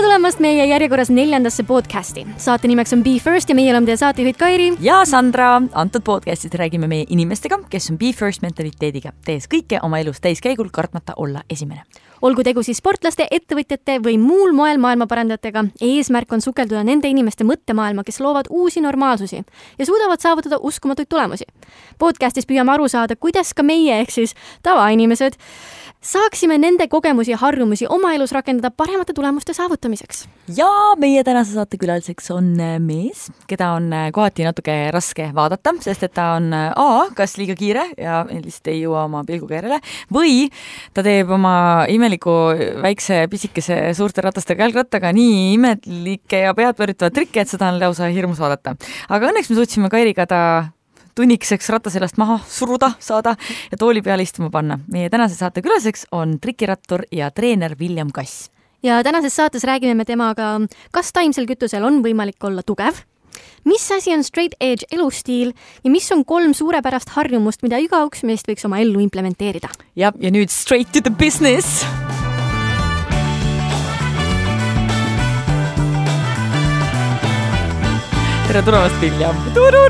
tulemast meie järjekorras 4. podcasti. Saate nimeks on Be First ja meie oleme teie saatejuhid Kairi ja Sandra. Antud podcastis räägime meie inimestega, kes on Be First mentaliteediga, tees kõike oma elus täiskäigul, kartmata olla esimene. Olgu tegu siis sportlaste, ettevõtjate või muul moel maailmaparandajatega, eesmärk on sukelduda nende inimeste mõttemaailma, kes loovad uusi normaalsusi ja suudavad saavutada uskumatuid tulemusi. Podcastis püüame aru saada, kuidas ka meie ehk siis tavainimesed saaksime nende kogemusi ja harjumusi oma elus rakendada paremate tulemuste saavutamiseks. Ja meie tänase saate külaliseks on mees, keda on kohati natuke raske vaadata, sest et ta on kas liiga kiire ja lihtsalt ei jõua oma pilguga järele või ta teeb oma imeliku väikse pisikese suurte ratastega jalgrattaga nii imelikke ja peadpööritavad trikke, et seda on lausa hirmus vaadata. Aga õnneks me suutsime Kairiga ta tunnikseks rattaselast maha suruda saada ja tooli peale istuma panna. Meie tänase saate külaseks on trikirattur ja treener William Kass. Ja tänases saates räägime me temaga, kas taimsel kütusel on võimalik olla tugev, mis asi on straight edge elustiil ja mis on 3 suurepärast harjumust, mida igaüks meist võiks oma ellu implementeerida. Ja nüüd straight to the business! Tere tulemast, William!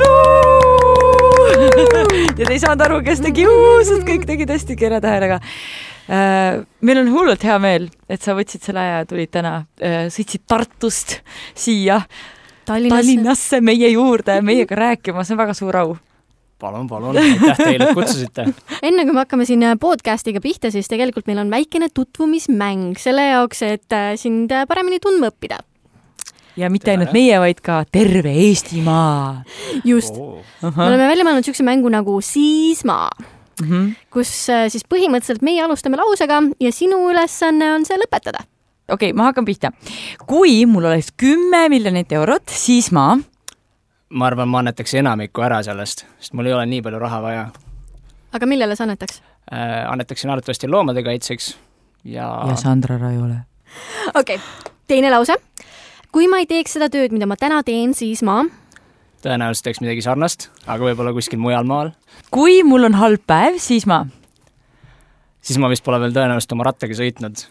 Ja te ei saanud aru, kes tegi sest kõik tegid hästi kere tähelega. Meil on hullult hea meel, et sa võtsid selle aja ja tulid täna. Sõitsid Tartust siia Tallinnasse meie juurde meiega rääkima. See on väga suur au. Palun, aitäh teile, et kutsusite. Enne kui me hakkame siin podcastiga pihta, siis tegelikult meil on väikene tutvumismäng selle jaoks, et sind paremini tundma õppida. Ja mitte ainult meie, vaid ka terve Eestimaa. Just. Me oleme välja mõelnud sükse mängu nagu Siismaa, kus siis põhimõtteliselt meie alustame lausega ja sinu ülesanne on see lõpetada. Okei, ma hakkan pihta. Kui mul oleks 10 miljonit eurot, siis ma arvan, ma annetaks enamikku ära sellest, sest mul ei ole nii palju raha vaja. Aga millele sa annetaks? Annetaksin arvatavasti loomade kaitseks ja Sandra Rajole. Okei, teine lause. Kui ma ei teeks seda tööd, mida ma täna teen, siis ma tõenäoliselt teeks midagi sarnast, aga võib-olla kuskil mujal maal. Kui mul on halb päev, siis ma vist pole veel tõenäoliselt oma rattaga sõitnud.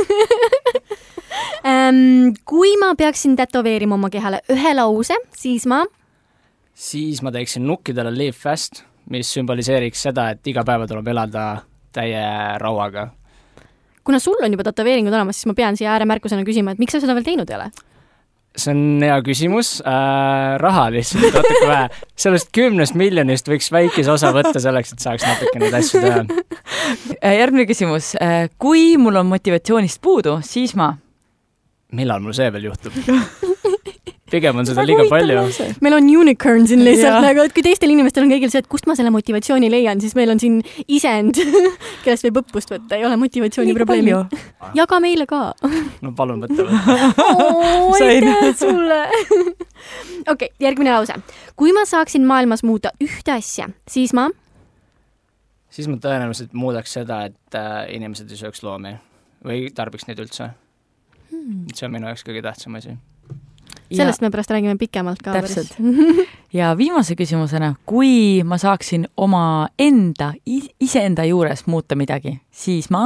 Kui ma peaksin tätoveerima oma kehale ühe lause, siis ma teeksin nukkidele live fast, mis sümboliseeriks seda, et iga päeva tuleb elada täie rauaga. Kuna sul on juba tätoveeringud olemas, siis ma pean siia ääremärkusena küsima, et miks sa seda veel teinud ei ole? See on hea küsimus. Raha lihtsalt natuke vähe. Sellest 10 miljonist võiks väikese osa võtta selleks, et saaks natuke neid asju teha. Järgmine küsimus. Kui mul on motivatsioonist puudu, siis ma millal mul see veel juhtub? Pigem on seda liiga palju. Meil on unicorn siin lihtsalt, nagu, et kui teistel inimestel on kõigil see, et kust ma selle motivatsiooni leian, siis meil on siin isend, kellest võib õppust võtta, ei ole motivatsiooni probleemi. Jaga meile ka. No palun võtta. Aitäh sulle. Okei, järgmine lause. Kui ma saaksin maailmas muuta ühte asja, siis ma tõenäoliselt muudaks seda, et inimesed ei sööks loomi või tarbiks neid üldse. See on minu jaoks kõige tähtsam asi. Sellest me pärast räägime pikemalt ka. Täpselt. Ja viimase küsimusena, kui ma saaksin oma iseenda juures muuta midagi, siis ma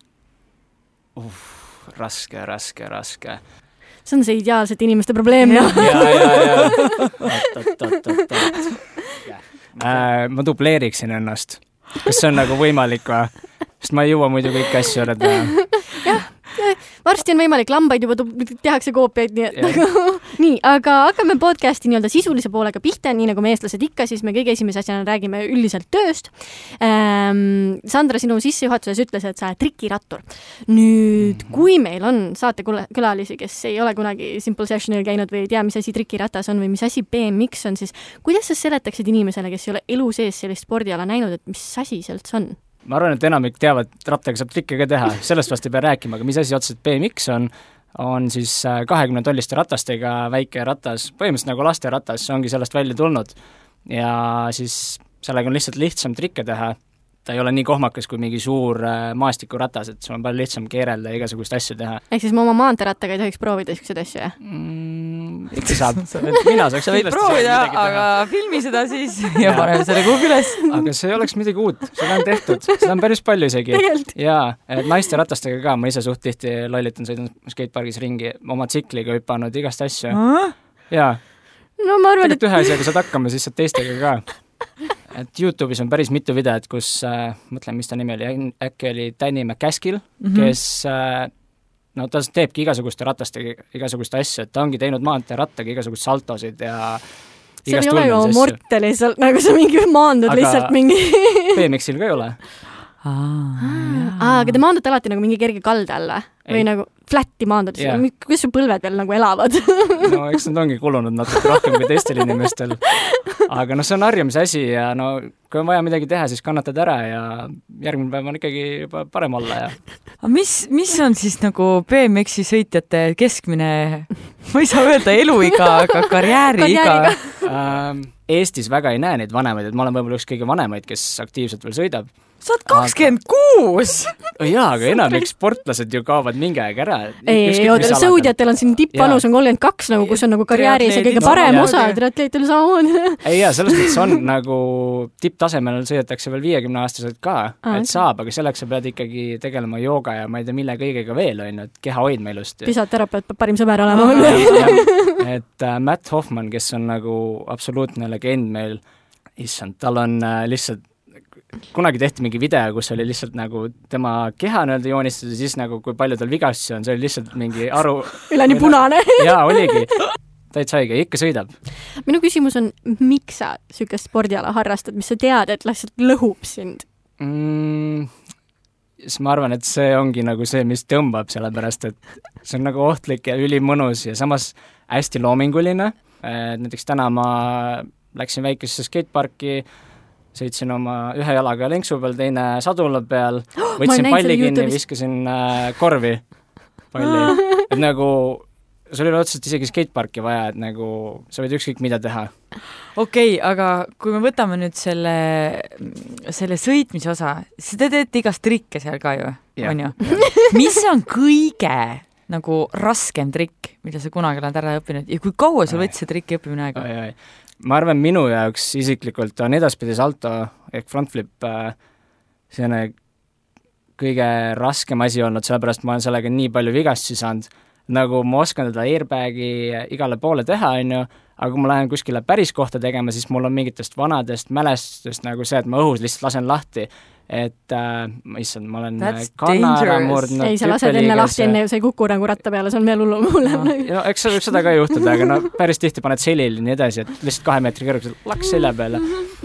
raske. See on see ideaalsete inimeste probleem. Ma dubleeriksin ennast. Kas see on nagu võimalik või? Sest ma ei jõua muidu kõik asju öelda. Jah, varsti on võimalik, lambaid juba tehakse koopiaid, nii, aga hakkame podcasti nii-öelda sisulise poolega pihta, nii nagu me eestlased ikka, siis me kõige esimese asjana räägime üldiselt tööst. Sandra, sinu sissejuhatuses ütles, et sa oled trikirattur. Nüüd, kui meil on saate külalisi, kes ei ole kunagi Simple Sessionil käinud või ei tea, mis asi trikiratas on või mis asi BMX on, siis kuidas sa seletaksid inimesele, kes ei ole elu sees sellist spordiala näinud, et mis asi sealt on? Ma arvan, et enamik teavad, et rattaga saab trikke ka teha, sellest vast ei pea rääkima, aga mis asi otseselt BMX on siis 20 tolliste ratastega väike ratas, põhimõtteliselt nagu laste ratas, see ongi sellest välja tulnud ja siis sellega on lihtsalt lihtsam trikke teha ta ei ole nii kohmakas kui mingi suur maastikuratas, et sul on palju lihtsam keerelda ja igasugust asju teha. Ehk siis ma oma maanteerattaga ei tohiks proovida selliseid asju, jah? Ikka saab. Mina saaks sa võid proovida, aga filmi seda siis ja paneme selle kuhugi üles. Aga see oleks midagi uut, seda on tehtud, seda on päris palju isegi. Jaa, et naiste ratastega ka, ma ise suht tihti lollitan, sõidan skatepargis ringi, oma tsikliga hüpanud igast asju. Jaa. No ma arvan, et ühe asjaga saad hakkama, siis saad teistega ka. Et YouTube'is on päris mitu videot, kus, mõtlen, mis ta nimi oli, äkki oli Danny McCaskill, kes no ta teebki igasuguste ratastega igasuguste asju, et ta ongi teinud maanteerattaga igasugust saltosid ja see ei ole ju morte lihtsalt, nagu sa mingi maandud lihtsalt mingi BMX-il ka ei ole. Aga te maandute alati nagu mingi kerge kalde alla või nagu flatti maandud, kuidas su põlved veel nagu elavad? No eks nad ongi kulunud natuke rohkem kui teistel inimestel. Aga see on harjumise asi ja no kui on vaja midagi teha, siis kannatad ära ja järgmine päev on ikkagi juba parem olla. Aga mis on siis nagu BMX-i sõitjate keskmine, ma ei saa öelda eluiga, aga karjääriiga? Eestis väga ei näe neid vanemaid, et ma olen võib-olla üks kõige vanemaid, kes aktiivselt veel sõidab. Sa oled 26! Jaa, aga enamik sportlased ju kaovad mingi aeg ära. Sõudjatel on siin tippvanus on 32, nagu, kus on nagu karjääris ja kõige parem osa, triatleetil samamoodi. Ei jaa, selles mõttes on nagu tipptasemel sõidetakse veel 50-aastased ka, et saab, aga selleks sa pead ikkagi tegelema jooga ja ma ei tea, mille kõigega veel on, et keha hoidma ilusti. Pisaterapeut peab parim sõber olema. Et Matt Hoffman, kes on nagu absoluutne legend meil, issand, tal on lihtsalt kunagi tehti mingi video, kus oli lihtsalt nagu tema keha nii-öelda joonistada, siis nagu kui palju tal vigastusi on, see oli lihtsalt mingi aru... Üleni punane. Jaa, oligi. Täitsa õige, ikka sõidab. Minu küsimus on, miks sa sükest spordiala harrastad, mis sa tead, et lihtsalt lõhub sind? Siis ma arvan, et see ongi nagu see, mis tõmbab, sellepärast, et see on nagu ohtlik ja ülimõnus ja samas hästi loominguline. Näiteks täna ma läksin väikesse skateparki, sõitsin oma ühe jalaga lenksu peal, teine sadula peal, võtsin palli kinni, viskasin korvi palli. Et nagu, sul ei ole otseselt isegi skateparki vaja, et nagu sa võid ükskõik mida teha. Okei, aga kui me võtame nüüd selle sõitmise osa, siis te teete igast trikke seal ka ju, on ju? Mis on kõige nagu raskem trikk, mida sa kunagi oled ära õppinud ja kui kaua sul võttis see trikki õppimine aega? Ma arvan, minu jaoks isiklikult on edaspidi salto ehk frontflip see on kõige raskem asi olnud, sellepärast ma olen sellega nii palju vigastusi saanud. Nagu ma oskan teda airbagi igale poole teha, aga kui ma lähen kuskile päris kohta tegema, siis mul on mingitest vanadest mälestustest nagu see, et ma õhus lihtsalt lasen lahti. Et issand, ma olen kanna ära murdnud. Ei, sa lased enne lahti, enne sa ei kuku nagu ratta peale, see on veel hullem. Ja, eks see võib seda ka juhtuda, aga no päris tihti paned selil nii edasi, et lihtsalt 2 meetri kõrgusel laks selja peale.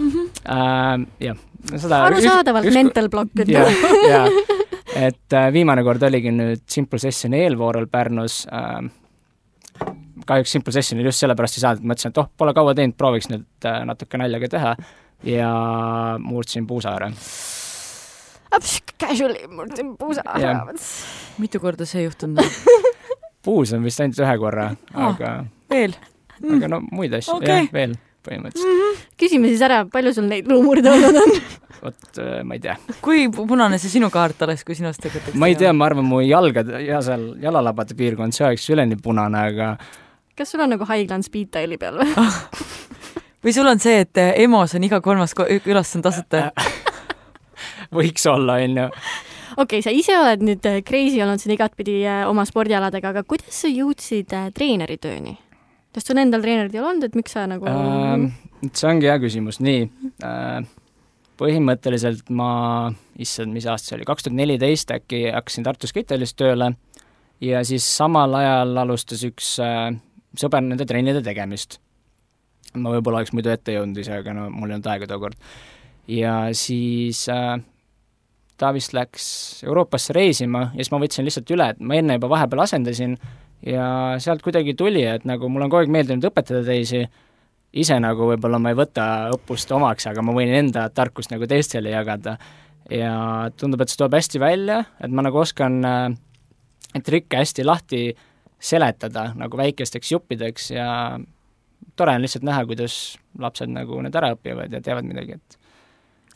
Arusaadavalt mental block. Ja, et viimane kord oligi nüüd Simple Sessioni eelvoorul Pärnus. Kahjuks Simple Sessioni just sellepärast ei saanud, et mõtlesin, et pole kaua teinud, prooviks nüüd natuke naljaga teha ja murdsin puusa ära. Casually murdsin puusa ära. Mitu korda see juhtunud? Puus on vist ainult 1 korra, aga... Veel? Aga no muid asju, veel põhimõtteliselt. Küsime siis ära, palju sul neid luumurde olnud on? Vot, ma ei tea. Kui punane see sinu kaart oleks, kui sinust tegetakse? Ma ei tea, ma arvan, mu jalgad ja seal jalalabade piirkond, see oleks üleni punane, aga... Kas sul on nagu Highland Speed Diali peal või? Või sul on see, et EMO-s on iga 3. külas on tasuta? Võiks olla, on ju. Okei, sa ise oled nüüd crazy olnud siin igatpidi oma spordialadega, aga kuidas sa jõudsid treeneritööni? Sest sul endal treenerid ei olnud, et miks sa nagu... See ongi hea küsimus. Nii, põhimõtteliselt ma, mis aasta see oli, 2014 äkki hakkasin Tartu Skatehallis tööle ja siis samal ajal alustas üks sõber nende trennide tegemist. Ma võib-olla oleks muidu ette jõudnud ise, aga no mul ei olnud aega tookord. Ja siis ta vist läks Euroopasse reisima ja siis ma võtsin lihtsalt üle, et ma enne juba vahepeal asendasin ja sealt kuidagi tuli, et nagu mul on kogu aeg meeldinud õpetada teisi, ise nagu võib-olla ma ei võta õppust omaks, aga ma võin enda tarkust nagu teistele jagada ja tundub, et see tuleb hästi välja, et ma nagu oskan trikke hästi lahti seletada nagu väikesteks juppideks ja tore on lihtsalt näha, kuidas lapsed nagu need ära õpivad ja teevad midagi, et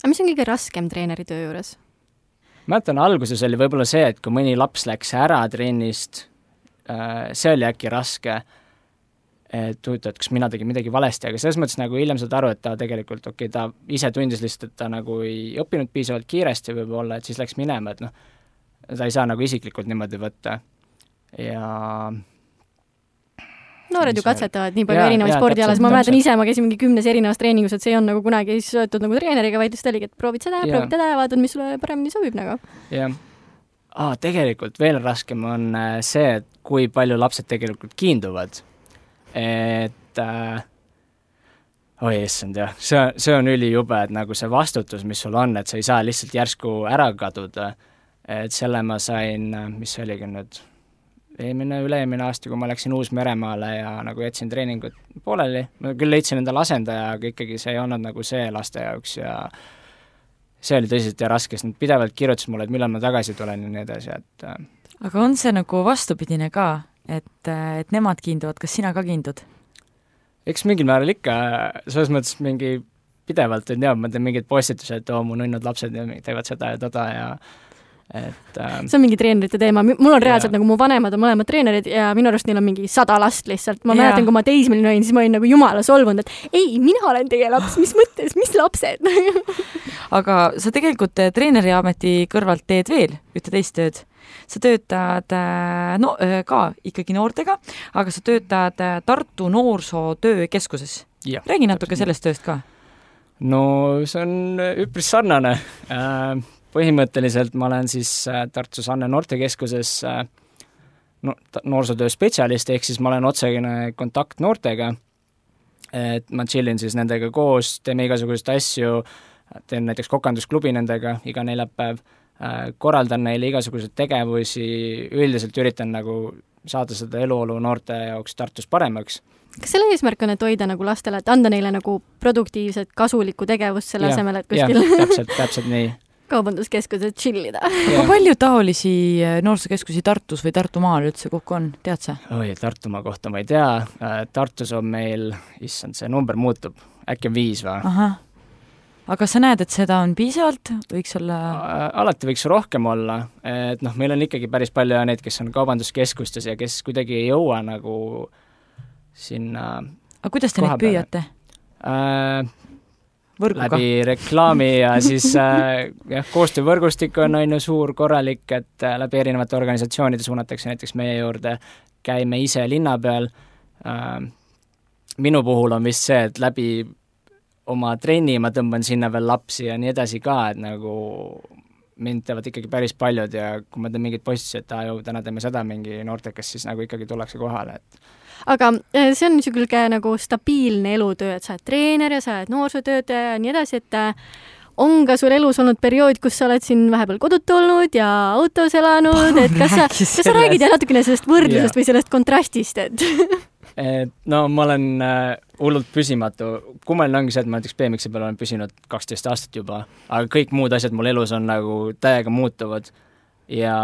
aga mis on kõige raskem treeneri töö juures? Mäletan, alguses oli võib-olla see, et kui mõni laps läks ära trennist, see oli äkki raske, et huvitav, et kas mina tegin midagi valesti, aga selles mõttes nagu hiljem saad aru, et ta tegelikult, ta ise tundis lihtsalt, et ta nagu ei õppinud piisavalt kiiresti võib-olla, et siis läks minema, et ta ei saa nagu isiklikult niimoodi võtta ja noored ju katsetavad nii palju erinevaid spordialas, ma mäletan ise, ma käisin mingi 10 erinevas treeningus, et see ei on nagu kunagi söötud nagu treeneriga, vaid lihtsalt oligi, et proovid seda ja vaatad, mis sulle paremini sobib nagu. Jah. Tegelikult veel raskem on see, et kui palju lapsed tegelikult kiinduvad. Et oi issand jah, see on ülijube, et nagu see vastutus, mis sul on, et sa ei saa lihtsalt järsku ära kaduda. Et selle ma sain, mis oligi nüüd üle-eelmine aasta, kui ma läksin Uus-Meremaale ja nagu jätsin treeningut pooleli, ma küll leidsin endale asendaja, aga ikkagi see ei olnud nagu see laste jaoks ja see oli tõsiselt ja raske, sest nad pidevalt kirjutasid mulle, et millal ma tagasi tulen ja nii edasi, et aga on see nagu vastupidine ka, et nemad kiinduvad, kas sina ka kiindud? Eks mingil määral ikka, selles mõttes mingi pidevalt, et ma teen mingid postitused, et mu nunnud lapsed teevad seda ja toda ja see on mingi treenerite teema, mul on reaalselt nagu mu vanemad on mõlemad treenerid ja minu arust neil on mingi 100 last lihtsalt, ma mäletan, kui ma teismeline olin, siis ma olin nagu jumala solvunud, et ei, mina olen teie laps, mis mõttes, mis lapsed? Aga sa tegelikult treeneri ameti kõrvalt teed veel ühte teist tööd. Sa töötad ka ikkagi noortega, aga sa töötad Tartu Noorsootöökeskuses. Räägi natuke sellest tööst ka. No see on üpris sarnane. Põhimõtteliselt ma olen siis Tartus Anne Noortekeskuses noorsootöö spetsialist, ehk siis ma olen otsegine kontakt noortega, et ma chillin siis nendega koos, teeme igasuguseid asju, teen näiteks kokandusklubi nendega iga neljapäev, korraldan neile igasuguseid tegevusi, üldiselt üritan nagu saada seda eluolu noorte jaoks Tartus paremaks. Kas selle eesmärk on, et hoida nagu lastele, et anda neile nagu produktiivset, kasulikku tegevust selle asemel, et kuskil täpselt nii. Kaubanduskeskused chillida. Kui palju taolisi noorsokeskusi Tartus või Tartumaal üldse kokku on, tead sa? Oi, Tartumaa kohta ma ei tea. Tartus on meil, issand, see number muutub, äkki on 5 või? Aha. Aga sa näed, et seda on piisavalt? Võiks olla... Alati võiks rohkem olla. Et meil on ikkagi päris palju neid, kes on kaubanduskeskustes ja kes kuidagi ei jõua nagu sinna... Aga kuidas te neid püüate? Võrguga. Läbi reklaami ja siis koostöövõrgustik on suur korralik, et läbi erinevate organisatsioonide suunatakse näiteks meie juurde, käime ise linna peal. Minu puhul on vist see, et läbi oma trenni ma tõmban sinna veel lapsi ja nii edasi ka, et nagu mind teevad ikkagi päris paljud ja kui ma teen mingid postitused, et täna teeme seda mingi noortekas, siis nagu ikkagi tullakse kohale, et aga see on niisugune nagu stabiilne elutöö, et sa oled treener ja sa oled noorsootöötaja ja nii edasi, et on ka sul elus olnud periood, kus sa oled siin vahepeal kodut olnud ja autos elanud, et kas sa räägid natukene sellest võrdlusest või sellest kontrastist, et no ma olen hullult püsimatu. Kummaline ongi see, et ma näiteks BMX-i peal olen püsinud 12 aastat juba, aga kõik muud asjad mul elus on nagu täiega muutuvad ja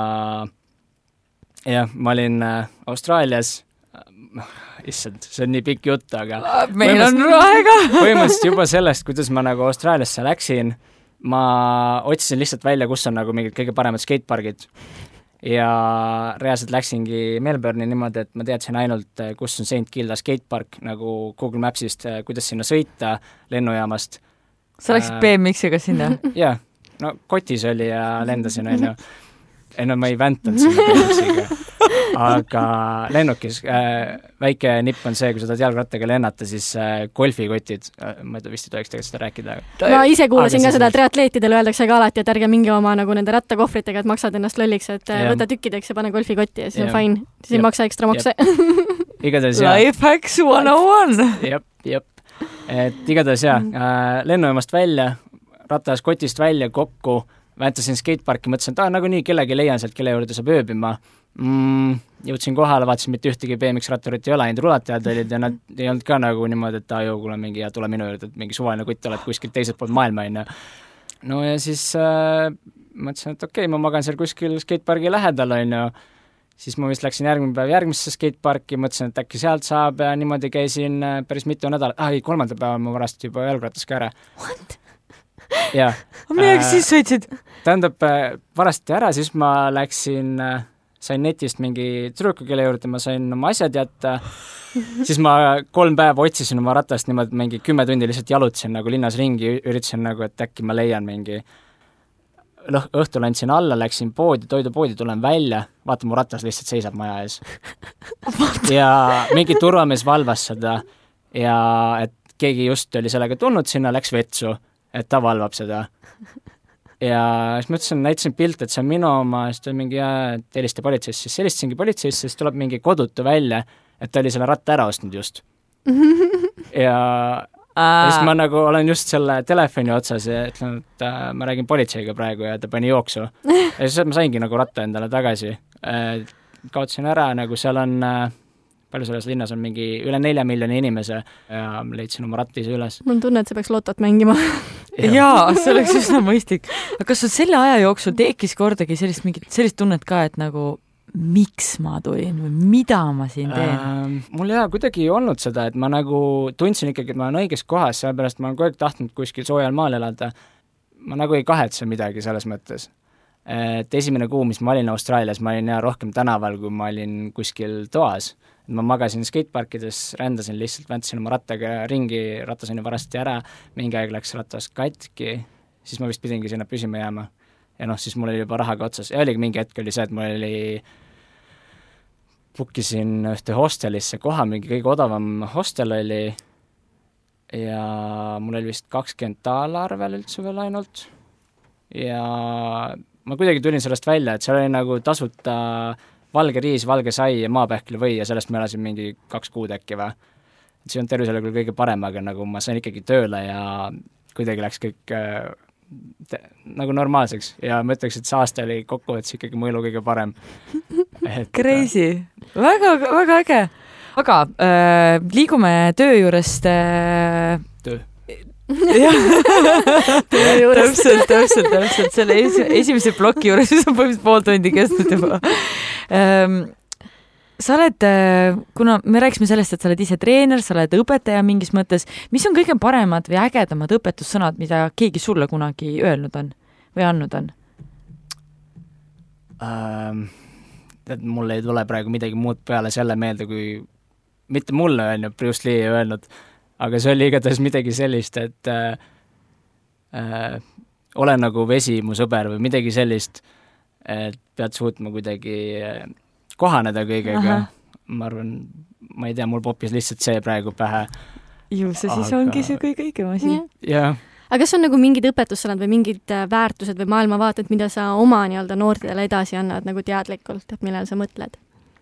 ma olin Austraalias, issand, see on nii pikk jutt, aga meil on aega. Põhimõtteliselt juba sellest, kuidas ma nagu Austraaliasse läksin, ma otsisin lihtsalt välja, kus on nagu mingid kõige paremad skatepargid ja reaalselt läksingi Melbourne'i niimoodi, et ma teadsin ainult, kus on St. Kilda skatepark nagu Google Mapsist, kuidas sinna sõita lennujaamast. Sa läksid BMX-iga sinna? Jah, no kotis oli ja lendasin, on ju. Ma ei väntanud sinna BMX-iga. Aga lennukis väike nipp on see, kui sa tahad jalgrattaga lennata, siis golfikotid, ma vist ei tohiks tegelikult seda rääkida. Ma ise kuulasin ka seda, et triatleetidele öeldakse ka alati, et ärge minge oma nagu nende rattakohvritega, et maksad ennast lolliks, et võta tükkideks ja pane golfikotti ja siis on fine, siis ei maksa ekstra makse. Igatahes Life hacks 101! Jep. Et igatahes lennujaamast välja, ratas kotist välja kokku, vääntasin skateparki, mõtlesin, et nagunii kellegi leian sealt, kelle juurde saab ööbima. Jõudsin kohale, vaatasin, mitte ühtegi BMX-ratturit ei ole, ainult rulatajad olid ja nad ei olnud ka nagu niimoodi, et kuule mingi ja tule minu juurde, et mingi suvaline kutt oled kuskil teiselt poolt maailma, on ju. No ja siis mõtlesin, et okei, ma magan seal kuskil skatepargi lähedal, on ju. Siis ma vist läksin järgmine päev järgmisse skateparki, mõtlesin, et äkki sealt saab ja niimoodi käisin päris mitu nädalat. 3. päeval ma varastati juba jalgratas ka ära. What? jah. Millega siis sõitsid? Tähendab, varasti ära, siis ma läksin, sain netist mingi tüdruku, kelle juurde ma sain oma asjad jätta, siis ma 3 päeva otsisin oma ratast niimoodi, mingi 10 tundi lihtsalt jalutasin nagu linnas ringi, üritasin nagu, et äkki ma leian mingi õhtul andsin alla, läksin poodi, toidupoodi, tulen välja, vaata mu ratas lihtsalt seisab maja ees. Ja mingi turvamees valvas seda ja et keegi just oli sellega tulnud sinna, läks vetsu, et ta valvab seda. Ja siis ma ütlesin, näitasin pilt, et see on minu oma, siis ta mingi, et helista politseisse, siis helistasingi politseisse, siis tuleb mingi kodutu välja, et ta oli selle ratta ära ostnud just. Ja siis ma nagu olen just selle telefoni otsas ja ütlen, et ma räägin politseiga praegu ja ta pani jooksu. Ja siis ma saingi nagu ratta endale tagasi. Kaotasin ära, nagu seal on, palju selles linnas on mingi üle 4 miljoni inimese ja leidsin oma ratta ise üles. Mul on tunne, et sa peaks lotot mängima. Jaa, see oleks üsna mõistlik. Aga kas sul selle aja jooksul tekkis kordagi sellist tunnet ka, et nagu miks ma tulin või mida ma siin teen? Mul kuidagi ei olnud seda, et ma nagu tundsin ikkagi, et ma olen õiges kohas, sellepärast ma olen kogu aeg tahtnud kuskil soojal maal elada. Ma nagu ei kahetse midagi selles mõttes. Et esimene kuu, mis ma olin Austraalias, ma olin rohkem tänaval, kui ma olin kuskil toas. Ma magasin skateparkides, rändasin lihtsalt, väntasin oma rattaga ringi, ratas on ju varasti ära, mingi aeg läks ratas katki, siis ma vist pidingi sinna püsima jääma. Ja siis mul oli juba rahaga otsas. Ja oligi mingi hetk oli see, et mul oli bookisin ühte hostelisse koha, mingi kõige odavam hostel oli ja mul oli vist $20 arvel üldse veel ainult. Ja ma kuidagi tulin sellest välja, et seal oli nagu tasuta valge riis, valge sai ja maapähkli või ja sellest ma elasin mingi 2 kuud äkki või. Et see on tervisele küll kõige parem, aga nagu ma sain ikkagi tööle ja kuidagi läks kõik nagu normaalseks ja ma ütleks, et see aasta oli kokkuvõttes ikkagi mu elu kõige parem. Crazy. Väga, väga äge. Aga liigume töö juurest Töö. Täpselt. Selle esimese ploki juures, mis on põhimõtteliselt pool tundi kestnud juba. Sa oled, kuna me rääksime sellest, et sa oled ise treener, sa oled õpetaja mingis mõttes, mis on kõige paremad või ägedamad õpetussõnad, mida keegi sulle kunagi öelnud on või andnud on? Mulle ei tule praegu midagi muud peale selle meelde, kui mitte mulle öelnud, Bruce Lee ei öelnud, aga see oli igatahes midagi sellist, et ole nagu vesi mu sõber või midagi sellist, et pead suutma kuidagi kohaneda kõigega. Ma arvan, ma ei tea, mul popis lihtsalt see praegu pähe. Ju see siis ongi see kõige õigem asi. Jah. Aga kas on nagu mingid õpetussõnad või mingid väärtused või maailmavaated, mida sa oma nii-öelda noortele edasi annad nagu teadlikult, et millal sa mõtled?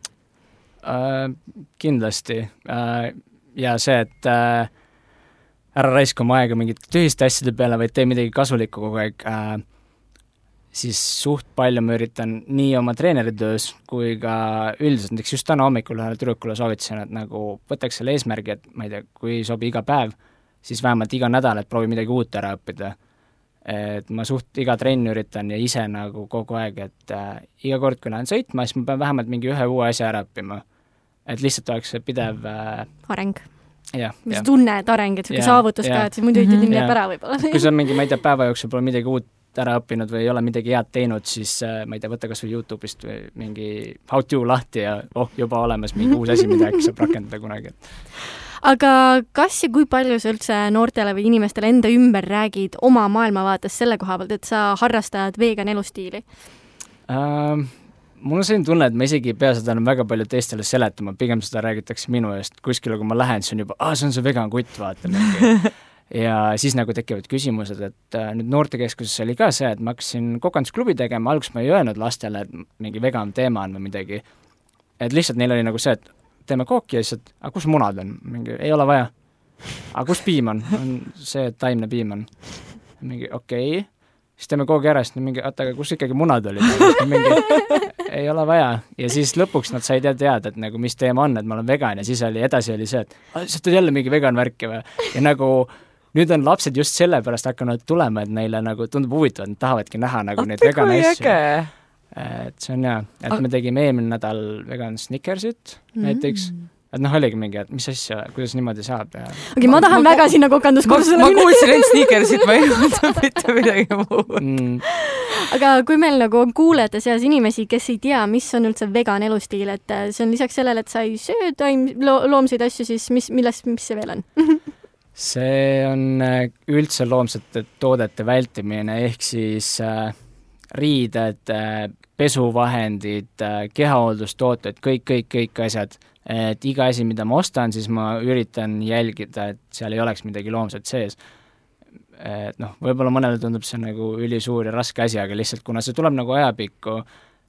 Kindlasti. Ja see, et ära raiska oma aega mingite tühiste asjade peale, vaid tee midagi kasulikku kogu aeg. Siis suht palju ma üritan nii oma treeneritöös kui ka üldiselt, näiteks just täna hommikul ühele tüdrukule soovitasin, et nagu võtaks selle eesmärgi, et ma ei tea, kui ei sobi iga päev, siis vähemalt iga nädal, et proovi midagi uut ära õppida. Et ma suht iga trenni üritan ja ise nagu kogu aeg, et iga kord, kui lähen sõitma, siis ma pean vähemalt mingi ühe uue asja ära õppima. Et lihtsalt oleks see pidev areng. Mis tunne, et areng, et saavutus ka, et see muidu ütled jääb ära võib-olla. Kui see on mingi, ma ei tea, päeva jooksul pole midagi uut ära õppinud või ei ole midagi head teinud, siis ma ei tea, võtta kas või YouTube'ist või mingi how to lahti ja juba olemas mingi uus asi, mida äkki saab rakendada kunagi. Aga kas ja kui palju sa üldse noortele või inimestele enda ümber räägid oma maailmavaates selle koha pealt, et sa harrastad vegan elustiili? Mul on selline tunne, et ma isegi ei pea seda väga palju teistele seletama, pigem seda räägitakse minu eest. Kuskile, kui ma lähen, siis on juba, see on see vegan kutt, vaata. Ja siis nagu tekivad küsimused, et nüüd noortekeskuses oli ka see, et ma hakkasin kokandusklubi tegema, alguses ma ei öelnud lastele, et mingi vegan teema on või midagi. Et lihtsalt neil oli nagu see, et teeme kooki ja lihtsalt, aga kus munad on? Mingi, ei ole vaja. Aga kus piim on? On see, et taimne piim on. Mingi, okei. Siis teeme koogi ära, siis mingi, aga kus ikkagi munad olid? Mingi, ei ole vaja. Ja siis lõpuks nad said teada, et nagu mis teema on, et ma olen vegan ja siis edasi oli see, et sa jälle mingi vegan värki või? Ja nagu nüüd on lapsed just selle pärast hakanud tulema, et neile nagu tundub huvitav, nad tahavadki näha nagu neid vegan asju. Et see on et me tegime eelmine nädal vegan Snickersit näiteks et noh, oligi mingi, et mis asja, kuidas niimoodi saab ja... Okei, ma tahan väga sinna kokanduskursusele ma kuulsin end sneakersit, ma ei mõelda mitte midagi muud. Aga kui meil nagu on kuulajate seas inimesi, kes ei tea, mis on üldse vegan elustiil, et see on lisaks sellele, et sa ei söö loomseid asju, siis mis see veel on? See on üldse loomsete toodete vältimine, ehk siis riided, pesuvahendid, kehahooldustooted, kõik asjad. Et iga asi, mida ma ostan, siis ma üritan jälgida, et seal ei oleks midagi loomset sees. Et noh, võib-olla mõnele tundub see nagu ülisuur ja raske asi, aga lihtsalt kuna see tuleb nagu ajapikku,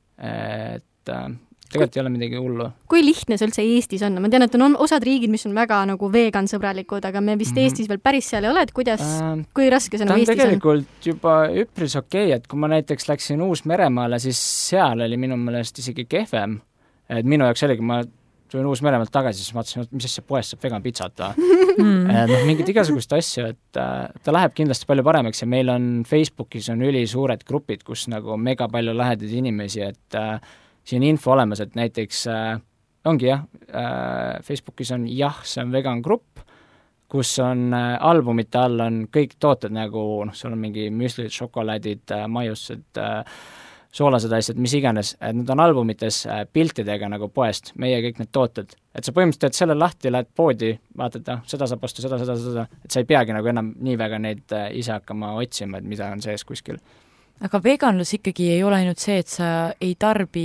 et tegelikult ei ole midagi hullu. Kui lihtne see üldse Eestis on? Ma tean, et on osad riigid, mis on väga nagu vegan-sõbralikud, aga me vist Eestis veel päris seal ei ole, et kuidas, kui raske see nagu Eestis on? Ta on tegelikult juba üpris okei, et kui ma näiteks läksin Uus-Meremaale, siis seal oli minu meelest isegi kehvem. Et minu jaoks oligi, ma tulin Uus-Meremaalt tagasi, siis vaatasin, mis asja poest saab vegan pizzat mingid igasugust asju, et ta läheb kindlasti palju paremaks ja meil on Facebookis on ülisuured grupid, kus nagu mega palju lähedaid inimesi, et siin info olemas, et näiteks ongi Facebookis on see on vegan grupp, kus on albumite all on kõik tooted nagu, seal on mingi müslid, šokolaadid, maiused, soolased asjad, mis iganes, et need on albumites piltidega nagu poest, meie kõik need tooted. Et sa põhimõtteliselt teed selle lahti, lähed poodi, vaatad, seda saab osta, seda, et sa ei peagi nagu enam nii väga neid ise hakkama otsima, et mida on sees kuskil. Aga veganlus ikkagi ei ole ainult see, et sa ei tarbi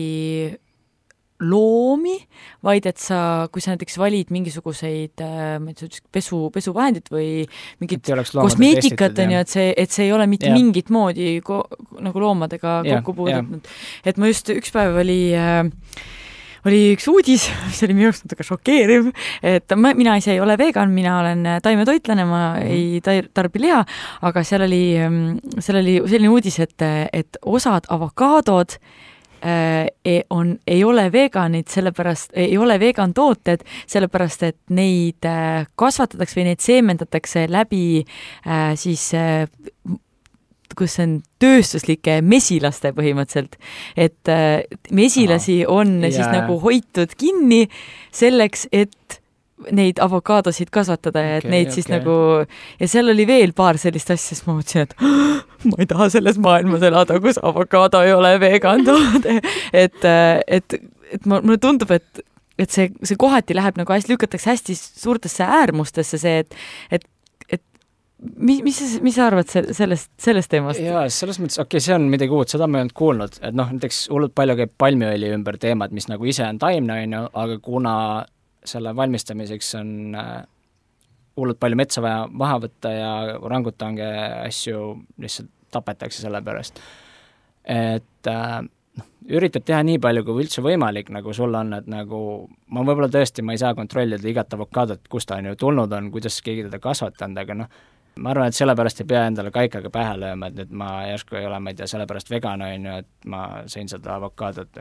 loomi, vaid et sa, kui sa näiteks valid mingisuguseid pesuvahendid või mingit kosmeetikat, et see ei ole mitte mingit moodi nagu loomadega kokku puudunud. Et ma just üks päev oli üks uudis, mis oli minu jaoks natuke šokeeriv, et mina ise ei ole vegan, mina olen taimetoitlane, ma ei tarbi liha, aga seal oli selline uudis, et osad avokaadod ei ole veganid, ei ole vegan tooted, sellepärast, et neid kasvatatakse või neid seemendatakse läbi kus on tööstuslike mesilaste põhimõtteliselt, et mesilasi on siis nagu hoitud kinni selleks, et neid avokaadosid kasvatada ja et neid siis nagu, ja seal oli veel paar sellist asja, siis ma mõtlesin, et ma ei taha selles maailmas elada, kus avokaado ei ole vegan toode, et mulle tundub, et see kohati läheb nagu lükatakse hästi suurtesse äärmustesse see, et mis sa arvad sellest teemast? Jaa, selles mõttes, see on midagi uut, seda ma ei olnud kuulnud, et näiteks hullult palju käib palmiõli ümber teemad, mis nagu ise on taimne, aga kuna selle valmistamiseks on hullult palju metsa vaja maha võtta ja orangutange asju lihtsalt tapetakse selle pärast. Et üritad teha nii palju, kui üldse võimalik, nagu sul on, et nagu ma võib-olla tõesti, ma ei saa kontrollida igat avokaadot, kust ta on ju tulnud on, kuidas keegi teda kasvatanud, aga ma arvan, et sellepärast ei pea endale kaikaga pähe lööma, et nüüd ma järsku ei ole, ma ei tea, sellepärast vegan, et ma sõin seda avokaadot,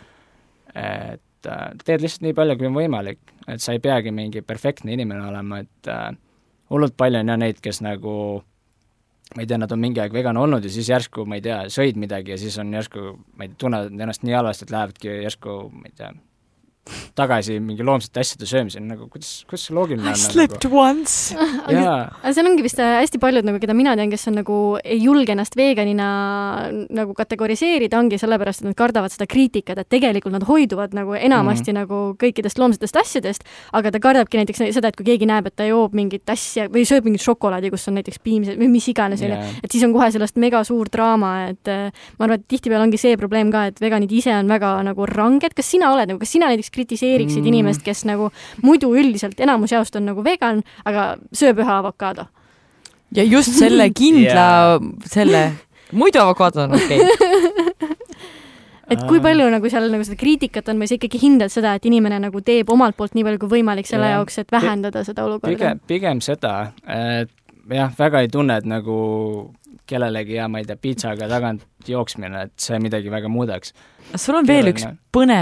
et teed lihtsalt nii palju, kui on võimalik, et sa ei peagi mingi perfektne inimene olema, et hullult palju on neid, kes nagu, ma ei tea, nad on mingi aeg vegan olnud ja siis järsku, ma ei tea, sõid midagi ja siis on järsku, ma ei tea, tunnevad ennast nii halvasti, et lähevadki järsku, ma ei tea, tagasi mingi loomsete asjade söömisel, nagu kuidas see loogiline on? I slept nagu once. Aga seal ongi vist hästi paljud, nagu, keda mina tean, kes on nagu, ei julge ennast veganina nagu kategoriseerida, ongi sellepärast, et nad kardavad seda kriitikat, et tegelikult nad hoiduvad nagu enamasti nagu kõikidest loomsetest asjadest, aga ta kardabki näiteks seda, et kui keegi näeb, et ta joob mingit asja või sööb mingit šokolaadi, kus on näiteks piimsed või mis iganes, et siis on kohe sellest mega suur draama, et ma arvan, et tihtipeale ongi see probleem ka, et veganid ise on väga nagu ranged. Kas sina oled, kas sina näiteks kritiseeriksid inimest, kes nagu muidu üldiselt enamus jaost on nagu vegan, aga sööb ühe avokaado? Ja just selle kindla, selle muidu avokaado on okei. Et kui palju nagu seal nagu seda kriitikat on või sa ikkagi hindad seda, et inimene nagu teeb omalt poolt nii palju kui võimalik selle jaoks, et vähendada seda olukorda? Pigem seda, et väga ei tunne, et nagu kellelegi ma ei tea, piitsaga tagant jooksmine, et see midagi väga muudaks. Sul on veel üks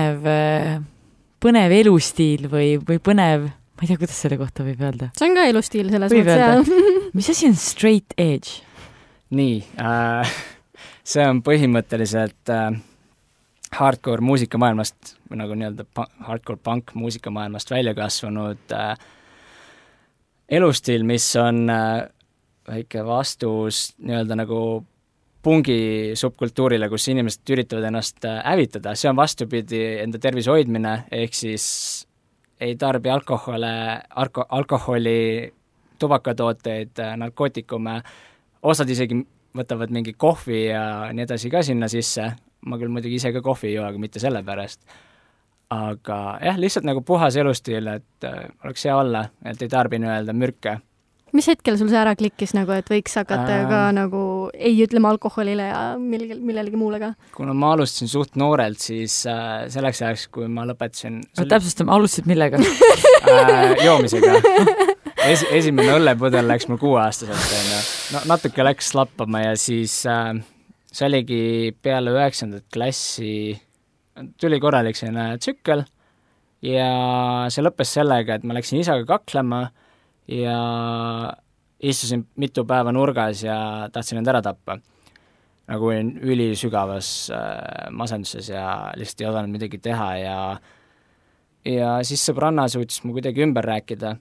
põnev elustiil või põnev, ma ei tea, kuidas selle kohta võib öelda. See on ka elustiil selles mõttes. Mis asi on straight edge? Nii, see on põhimõtteliselt hardcore muusikamaailmast või nagu nii-öelda hardcore punk muusikamaailmast välja kasvanud elustiil, mis on väike vastus nii-öelda nagu pungi subkultuurile, kus inimesed üritavad ennast hävitada, see on vastupidi enda tervise hoidmine, ehk siis ei tarbi alkoholi, tubakatooteid, narkootikume, osad isegi võtavad mingi kohvi ja nii edasi ka sinna sisse, ma küll muidugi ise ka kohvi ei joo, aga mitte selle pärast. Aga jah, lihtsalt nagu puhas elustiil, et oleks hea olla, et ei tarbi nii-öelda mürke. Mis hetkel sul see ära klikkis nagu, et võiks hakata ka nagu ei ütlema alkoholile ja millelegi muule ka? Kuna ma alustasin suht noorelt, siis selleks ajaks, kui ma lõpetasin... Täpsustame, alustasid millega? Joomisega. Esimene õllepudel läks mul 6-aastaselt, no natuke läks lappama ja siis see oligi peale 9. klassi, tuli korralik selline tsükkel ja see lõppes sellega, et ma läksin isaga kaklema ja istusin mitu päeva nurgas ja tahtsin end ära tappa. Nagu olin ülisügavas masenduses ja lihtsalt ei osanud midagi teha ja siis sõbranna suutis mu kuidagi ümber rääkida,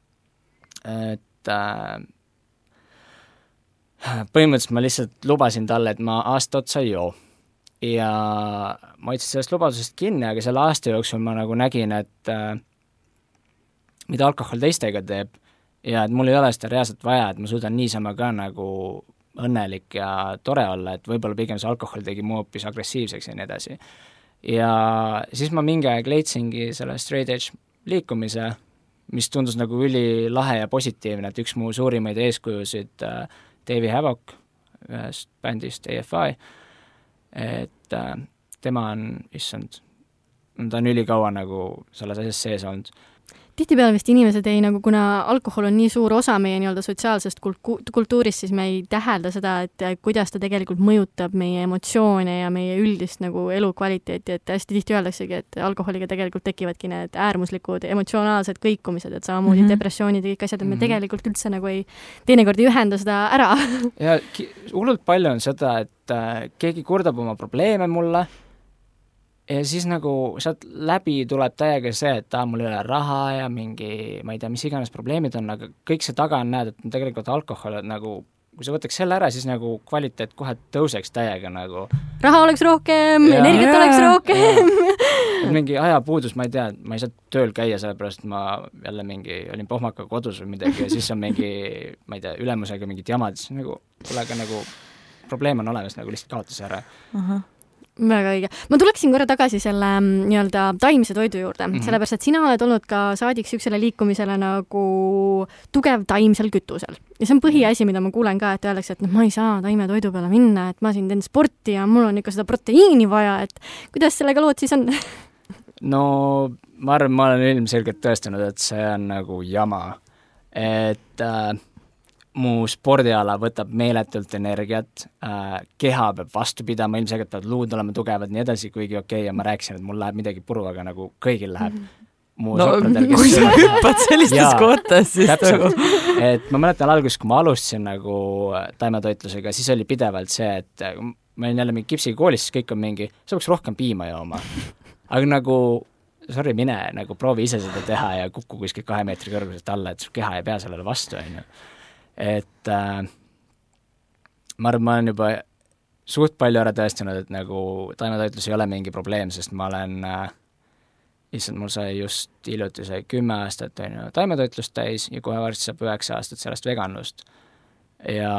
et põhimõtteliselt ma lihtsalt lubasin talle, et ma aasta otsa ei joo. Ja ma ütlesin sellest lubadusest kinni, aga selle aasta jooksul ma nagu nägin, et mida alkohol teistega teeb ja et mul ei ole seda reaalselt vaja, et ma suudan niisama ka nagu õnnelik ja tore olla, et võib-olla pigem see alkohol tegi mu hoopis agressiivseks ja nii edasi. Ja siis ma mingi aeg leidsingi selle straight edge liikumise, mis tundus nagu ülilahe ja positiivne, et üks mu suurimaid eeskujusid Davey Havok ühest bändist AFI, et tema on, issand, ta on ülikaua nagu selles asjas sees olnud. Tihtipeale vist inimesed ei, nagu kuna alkohol on nii suur osa meie nii-öelda sotsiaalsest kultuurist, siis me ei tähelda seda, et kuidas ta tegelikult mõjutab meie emotsioone ja meie üldist nagu elukvaliteeti, et hästi tihti öeldaksegi, et alkoholiga tegelikult tekivadki need äärmuslikud emotsionaalsed kõikumised, et samamoodi depressioonid ja kõik asjad, et me tegelikult üldse nagu teinekord ei ühenda seda ära. Ja hullult palju on seda, et keegi kurdab oma probleeme mulle, ja siis nagu sealt läbi tuleb täiega see, et mul ei ole raha ja mingi, ma ei tea, mis iganes probleemid on, aga kõik see taga on, näed, et tegelikult alkohol nagu, kui sa võtaks selle ära, siis nagu kvaliteet kohe tõuseks täiega nagu. Raha oleks rohkem, energiat oleks rohkem. Mingi ajapuudus, ma ei tea, ma ei saa tööl käia, sellepärast ma jälle mingi olin pohmaka kodus või midagi ja siis on mingi, ma ei tea, ülemusega mingid jamad, siis nagu tulega nagu probleem on olemas, nagu lihtsalt kaotas ära. Väga õige. Ma tuleksin korra tagasi selle nii-öelda taimse toidu juurde, sellepärast, et sina oled olnud ka saadik süüksele liikumisele nagu tugev taimsel kütusel. Ja see on põhiasi, mida ma kuulen ka, et öeldakse, et ma ei saa taimetoidu peale minna, et ma siin teen sporti ja mul on ikka seda proteiini vaja, et kuidas sellega lood siis on? No ma arvan, ma olen ilmselgelt tõestanud, et see on nagu jama. Et mu spordiala võtab meeletult energiat, keha peab vastu pidama, ilmselgelt peavad luud olema tugevad, nii edasi, kuigi okei, ja ma rääkisin, et mul läheb midagi puru, aga nagu kõigil läheb. Kui sa hüppad sellistes kohtas, siis täpselt, et ma mäletan alguses, kui ma alustasin nagu taimetoitlusega, siis oli pidevalt see, et ma olin jälle mingi kipsiga koolis, siis kõik on mingi, sa peaks rohkem piima jooma. Aga nagu, sorry, mine, nagu proovi ise seda teha ja kukku kuskil 2 meetri kõrguselt alla, et su keha ei pea sellele vastu, on ju. Et ma arvan, ma olen juba suht palju ära tõestanud, et nagu taimetoitlus ei ole mingi probleem, sest ma olen issand, mul sai just hiljuti sai 10 aastat on ju taimetoitlust täis ja kohe varsti saab 9 aastat sellest veganlust. Ja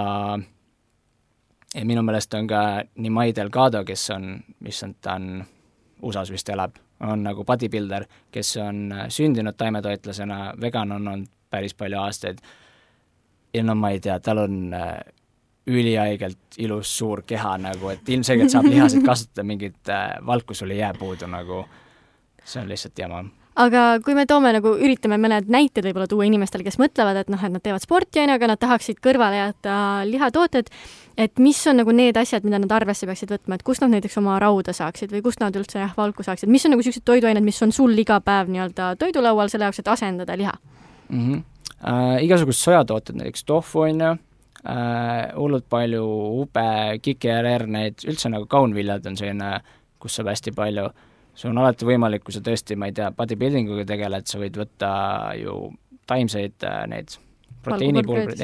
minu meelest on ka nii Mai Delgado, kes on, issand, ta on USA-s vist elab, on nagu bodybuilder, kes on sündinud taimetoitlasena, vegan on olnud päris palju aastaid. Ja no ma ei tea, tal on ülihaigelt ilus suur keha nagu, et ilmselgelt saab lihaseid kasutada mingit valku, sul ei jää puudu nagu, see on lihtsalt jama. Aga kui me toome nagu, üritame mõned näited võib-olla tuua inimestele, kes mõtlevad, et noh, et nad teevad sporti, aga nad tahaksid kõrvale jätta lihatooted, et mis on nagu need asjad, mida nad arvesse peaksid võtma, et kust nad näiteks oma rauda saaksid või kust nad üldse valku saaksid, mis on nagu sellised toiduained, mis on sul iga päev nii-öelda toidulaual selle jaoks, et asendada liha? Igasugused sojatooted, näiteks tofu on ju, hullult palju ube, kikerherneid, üldse nagu kaunviljad on selline kus saab hästi palju, sul on alati võimalik, kui sa tõesti, ma ei tea, bodybuildinguga tegeled, sa võid võtta ju taimseid neid proteiinipulbrid,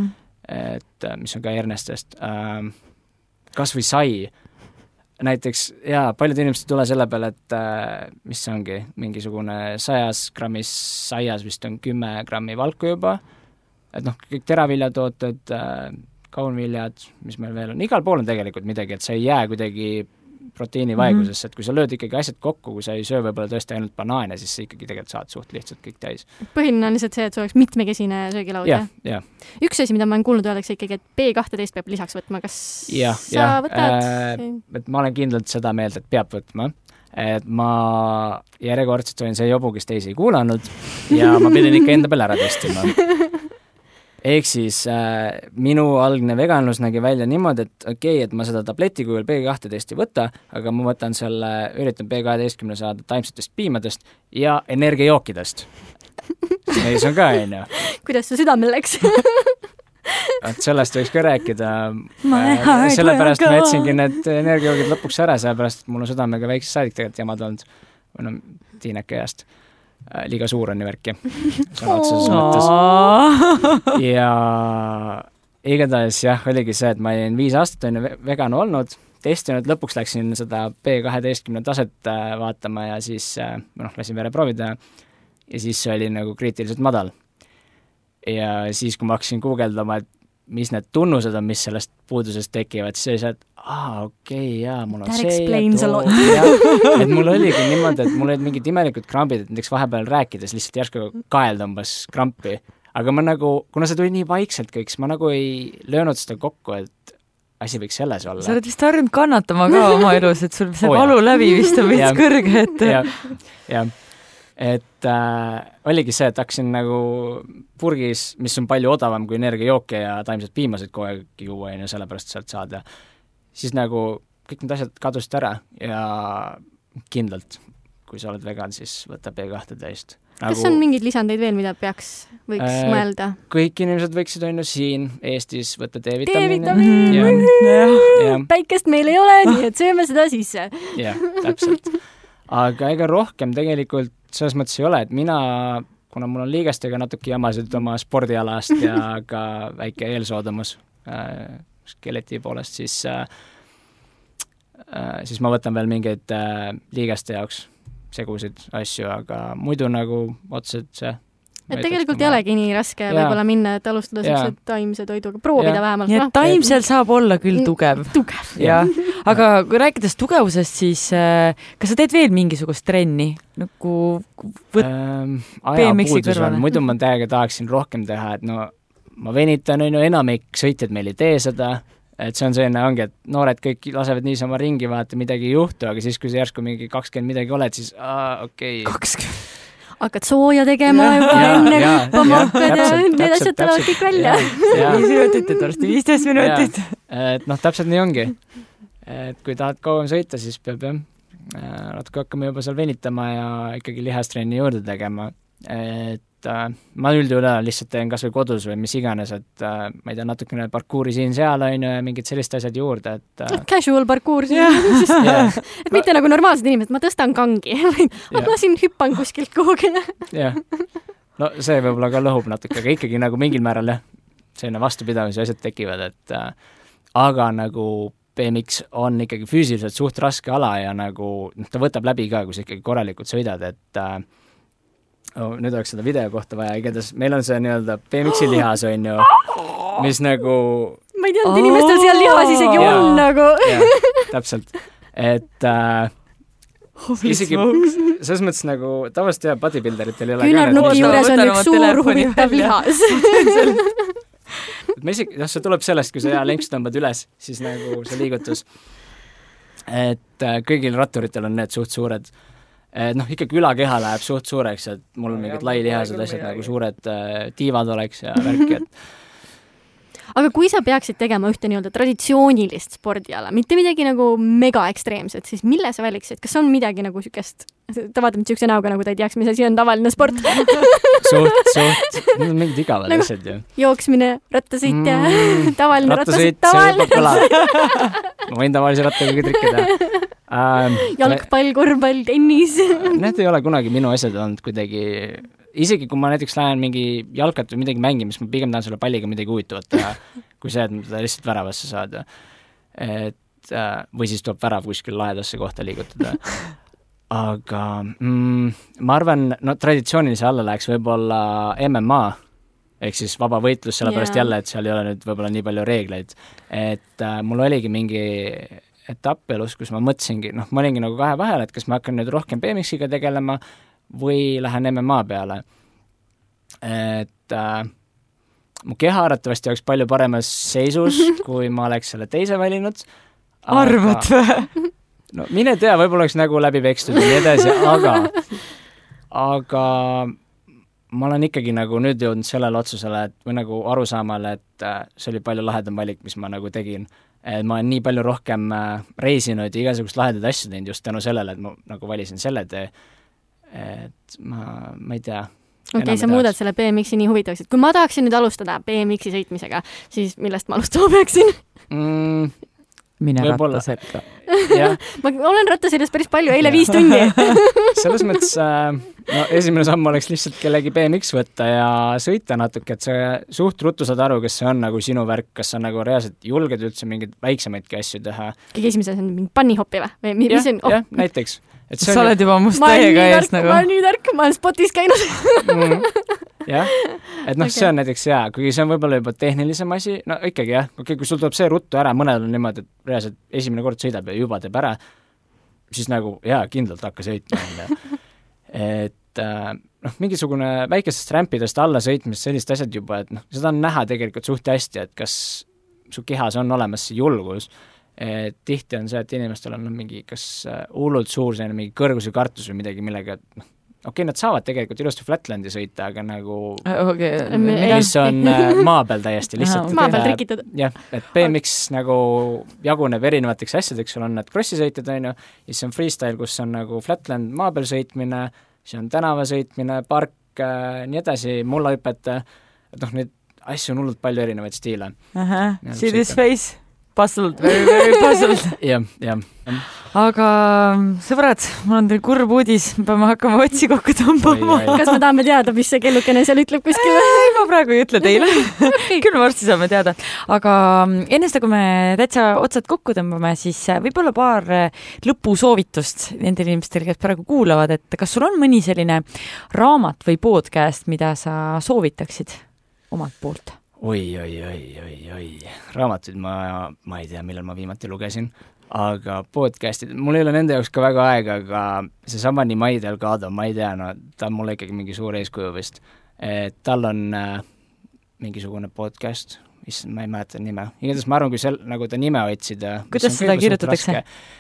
et mis on ka hernestest, kas või sai, näiteks, paljud inimesed ei tule selle peale, et mis see ongi, mingisugune 100 grammis saias vist on 10 grammi valku juba, et kõik teraviljatooted, kaunviljad, mis meil veel on, igal pool on tegelikult midagi, et sa ei jää kuidagi proteiinivaegusesse, et kui sa lööd ikkagi asjad kokku, kui sa ei söö võib-olla tõesti ainult banaane, siis sa ikkagi tegelikult saad suht lihtsalt kõik täis. Põhiline on lihtsalt see, et see oleks mitmekesine söögilaud. Ja. Üks asi, mida ma olen kuulnud, öeldakse ikkagi, et B12 peab lisaks võtma. Kas sa võtad? Et ma olen kindlalt seda meelt, et peab võtma. Et ma järjekordselt olin see jobu, kes teisi ei kuulanud ja ma pidin ikka enda peale ära testima. Ehk siis minu algne veganlus nägi välja niimoodi, et okei, et ma seda tableti kujul B12 ei võta, aga ma võtan selle, üritan B12 saada taimsetest piimadest ja energiajookidest. Neis on ka, on ju. Kuidas su südamel läks? Et sellest võiks ka rääkida. Sellepärast ma jätsingi need energiajoogid lõpuks ära, sellepärast et mul on südamega väiksest saadik tegelikult jamad olnud. Või tiineke eest. Liiga suur on ju värki. Sõna otseses mõttes. Ja igatahes oligi see, et ma olin 5 aastat vegan olnud, testinud, lõpuks läksin seda B12 taset vaatama ja siis lasin vereproovi teha ja siis see oli nagu kriitiliselt madal. Ja siis, kui ma hakkasin guugeldama, et mis need tunnused on, mis sellest puudusest tekivad, siis see, et mul on et mul oligi niimoodi, et mul olid mingid imelikud krambid, et näiteks vahepeal rääkides lihtsalt järsku kael tõmbas krampi, aga ma nagu, kuna see tuli nii vaikselt kõik, siis ma nagu ei löönud seda kokku, et asi võiks selles olla. Sa oled vist harjunud kannatama ka oma elus, et sul see valu läbi vist on vist kõrge, et et oligi see, et hakkasin nagu purgis, mis on palju odavam kui energiajooke ja taimsed piimased kogu aeg juua ja sellepärast sealt saada. Siis nagu kõik need asjad kadusid ära ja kindlalt, kui sa oled vegan, siis võta B12. Kas on mingeid lisandeid veel, mida võiks mõelda? Kõik inimesed võiksid siin Eestis võtta D-vitamiini. D-vitamiini! Päikest meil ei ole, nii et sööme seda sisse. Jah, täpselt. Aga ega rohkem tegelikult selles mõttes ei ole, et mina, kuna mul on liigestega natuke jamasid oma spordialast ja ka väike eelsoodamus skeleti poolest, siis ma võtan veel mingeid liigeste jaoks segusid asju, aga muidu nagu otseselt see. Et tegelikult ei olegi nii raske võib-olla minna, et alustada sellise taimse toiduga, proovida vähemalt. Nii et taimsel saab olla küll tugev. Aga kui rääkides tugevusest, siis kas sa teed veel mingisugust trenni? Nagu BMX-i kõrvale? Muidu ma täiega tahaksin rohkem teha, et ma venitan, enamik sõitjad meil ei tee seda, et see on selline ongi, et noored kõik lasevad niisama ringi, vaata midagi ei juhtu, aga siis, kui see järsku mingi 20 midagi oled, siis okei. 20 hakkad sooja tegema juba enne hüppamakkad ja need asjad tulevad kõik välja. 5 minutit, et varsti 15 minutit. Et täpselt nii ongi. Et kui tahad kauem sõita, siis peab natuke hakkama juba seal venitama ja ikkagi lihastrenni juurde tegema. Et ma üldjuhul lihtsalt teen kas või kodus või mis iganes, et ma ei tea, natukene parkuuri siin-seal ja mingid sellist asjad juurde, et casual parkuur et mitte nagu normaalsed inimesed, ma tõstan kangi ma siin hüppan kuskilt kuhugi. No see võib-olla ka lõhub natuke, aga ikkagi nagu mingil määral selline vastupidamise asjad tekivad, et aga nagu BMX on ikkagi füüsiliselt suht raske ala ja nagu ta võtab läbi ka, kui sa ikkagi korralikult sõidad, et nüüd oleks seda video kohta vaja, igatahes meil on see nii-öelda BMX-i lihas on ju, mis nagu ma ei teadnud, inimestel seal lihas isegi on nagu täpselt, et isegi selles mõttes nagu tavaliselt bodybuilderitel ei ole küünarnuki juures on üks suur huvitav lihas ma isegi, see tuleb sellest, kui sa lenks tõmbad üles, siis nagu see liigutus, et kõigil ratturitel on need suht suured. Ikkagi ülakeha läheb suht suureks, et mul on mingid lai lihased asjad nagu suured tiivad oleks ja värki, Aga kui sa peaksid tegema ühte nii-öelda traditsioonilist spordiala, mitte midagi nagu mega ekstreemset, siis mille sa valiksid? Kas on midagi nagu sükest, ta vaatab nüüd sükse näoga, nagu ta ei teaks, mis asi on tavaline sport? Suht, need on mingid igavad nagu asjad ju. Jooksmine, rattasõit ja tavaline rattasõit. Ma võin tavalise rattaga trikkida. jalgpall, korvpall, tennis. Need ei ole kunagi minu asjad olnud kuidagi, isegi kui ma näiteks lähen mingi jalkat või midagi mängima, siis ma pigem tahan selle palliga midagi huvitavat teha, kui see, et ma teda lihtsalt väravasse saada. Või siis tuleb värav kuskil lahedasse kohta liigutada. Aga ma arvan, traditsioonilise alla läheks võib-olla MMA, ehk siis vaba võitlus, sellepärast jälle, et seal ei ole nüüd võib-olla nii palju reegleid. Et mul oligi mingi etapp elus, kus ma mõtlesingi, ma olingi nagu kahe vahel, et kas ma hakkan nüüd rohkem BMX-iga tegelema või lähen MMA peale. Et mu keha arvatavasti oleks palju paremas seisus, kui ma oleks selle teise valinud. Arvad või? No mine tea, võib-olla oleks nagu läbi pekstud ja nii edasi, aga ma olen ikkagi nagu nüüd jõudnud sellele otsusele, või nagu arusaamale, et see oli palju lahedam valik, mis ma nagu tegin. Et ma olen nii palju rohkem reisinud ja igasugust lahedaid asju teinud just tänu sellele, et ma nagu valisin selle tee. Et ma ei tea. Okei, sa muudad selle BMX-i nii huvitavaks, et kui ma tahaksin nüüd alustada BMX-i sõitmisega, siis millest ma alustama peaksin? Mine rattaselga. Ma olen rattaseljas päris palju, eile 5 tundi. Selles mõttes, esimene samm oleks lihtsalt kellegi BMX võtta ja sõita natuke, et sa suht ruttu saad aru, kas see on nagu sinu värk, kas sa nagu reaalselt julged üldse mingeid väiksemaidki asju teha. Kõige esimese on mingi pannihoppi või? Jah, näiteks. Sa oled juba must täiega ees nagu. Ma olen nii tark, ma olen spotis käinud. Jah, et see on näiteks kuigi see on võib-olla juba tehnilisem asi, ikkagi kui sul tuleb see ruttu ära, mõnel on niimoodi, et reaalselt esimene kord sõidab ja juba teeb ära, siis nagu kindlalt hakka sõitma. Et mingisugune väikestest rämpidest alla sõitmist, sellist asjad juba, et seda on näha tegelikult suht hästi, et kas su kehas on olemas see julgus. Et tihti on see, et inimestel on mingi kas hullult suur selline mingi kõrguse kartus või midagi, millega okei, nad saavad tegelikult ilusti flatlandi sõita, aga nagu mis on maa peal täiesti lihtsalt. Maa peal trikitud. Jah, et BMX nagu jaguneb erinevateks asjadeks, sul on need crossisõitjad, ja siis on freestyle, kus on nagu flatland maa peal sõitmine, siis on tänavasõitmine, park, nii edasi, mullahüpet, et neid asju on hullult palju erinevaid stiile. See this face? Puzzled, very puzzled. Jah. Aga sõbrad, mul on teil kurb uudis, me peame hakkama otsi kokku tõmbama. Kas me tahame teada, mis see kellukene seal ütleb kuskil? Ei, ma praegu ei ütle teile. Küll varsti saame teada. Aga ennest, kui me täitsa otsad kokku tõmbame, siis võib-olla paar lõpusoovitust nendel inimestel, kes praegu kuulavad, et kas sul on mõni selline raamat või podcast, mida sa soovitaksid omalt poolt? Oi. Raamatuid ma ei tea, millal ma viimati lugesin, aga podcastid, mul ei ole nende jaoks ka väga aega, aga seesama Nimai Delgado, ma ei tea, ta on mulle ikkagi mingi suur eeskuju vist. Tal on mingisugune podcast, ma ei mäleta nime. Igatahes ma arvan, kui nagu ta nime otsida. Kuidas seda kirjutatakse?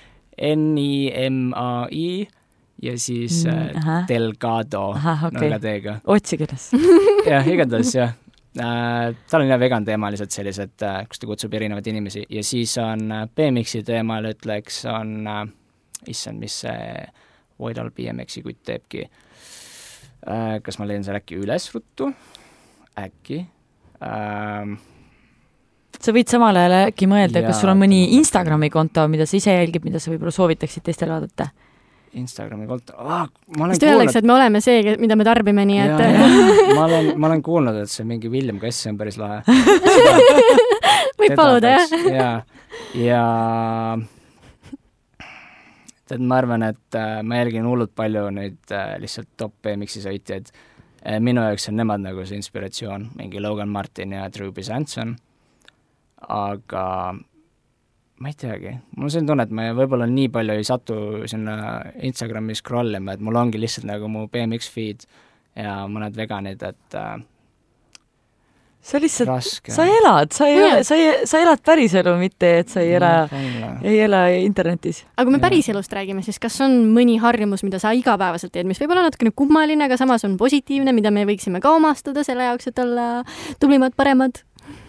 Nimai ja siis Delgado okay. teega. Otsi kuidas? Jah, igatahes jah. Tal on vegan teemalised sellised, kus ta kutsub erinevaid inimesi ja siis on BMX-i teemal ütleks, on issand, mis see Voidal BMX-i kutt teebki. Kas ma leian seal äkki üles ruttu? Äkki. Sa võid samal ajal äkki mõelda, kas sul on mõni Instagrami konto, mida sa ise jälgib, mida sa võib-olla soovitaksid teistel vaadata? Instagrami konto. Sest öeldaks, et me oleme see, mida me tarbime, nii et... Ma olen kuulnud, et see mingi William Kass on päris lahe. Võib paluda, jah? Ja ma arvan, et ma jälgin hullult palju neid lihtsalt top BMX-i sõitjaid. Minu jaoks on nemad nagu see inspiratsioon, mingi Logan Martin ja Drew Bizanson. Aga... ma ei teagi, mul on selline tunne, et ma võib-olla nii palju ei satu sinna Instagrami scrollima, et mul ongi lihtsalt nagu mu BMX feed ja mõned veganid, et sa lihtsalt, raske. Sa elad, sa elad päris elu, mitte et sa ei ela internetis. Aga kui me päris elust räägime, siis kas on mõni harjumus, mida sa igapäevaselt teed, mis võib olla natukene kummaline, aga samas on positiivne, mida me võiksime ka omastada selle jaoks, et olla tublimad, paremad?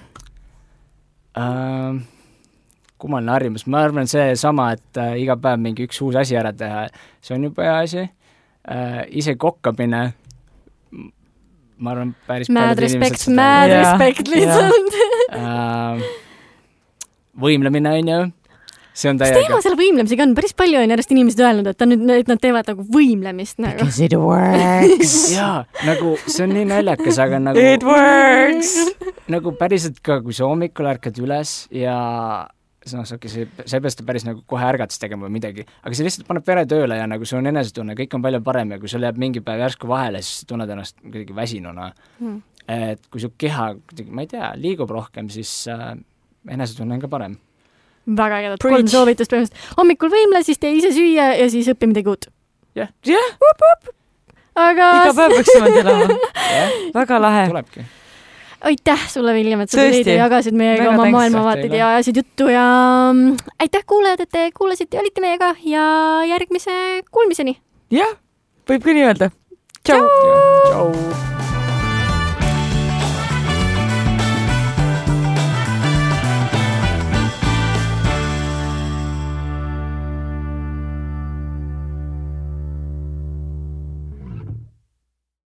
Kummaline harjumus, ma arvan see sama, et iga päev mingi üks uus asi ära teha, see on juba hea asi. Ise kokkamine, ma arvan päris mad respect lihtsalt. Võimlemine on ju, see on mis teema selle võimlemisega on? Päris palju on järjest inimesed öelnud, et nad teevad nagu võimlemist nagu. Because it works. Jaa, nagu see on nii naljakas, aga nagu It works. Nagu päriselt ka, kui sa hommikul ärkad üles ja sa ei pea seda päris nagu kohe ärgates tegema või midagi, aga see lihtsalt paneb vere tööle ja nagu sul on enesetunne, kõik on palju parem ja kui sul jääb mingi päev järsku vahele, siis tunned ennast kuidagi väsinuna. Et kui su keha, ma ei tea, liigub rohkem, siis enesetunne on ka parem. Väga ägedad 3 soovitust põhimõtteliselt. Hommikul võimle, siis tee ise süüa ja siis õpi midagi uut. Jah. Aga iga päev peaksime elama. Väga lahe. Tulebki. Aitäh sulle, William, et sa tulid ja jagasid meiega oma maailmavaated ja ajasid juttu ja aitäh kuulajad, et te kuulasite ja olite meiega ja järgmise kuulmiseni. Jah, võib ka nii öelda. Tšau! Tšau!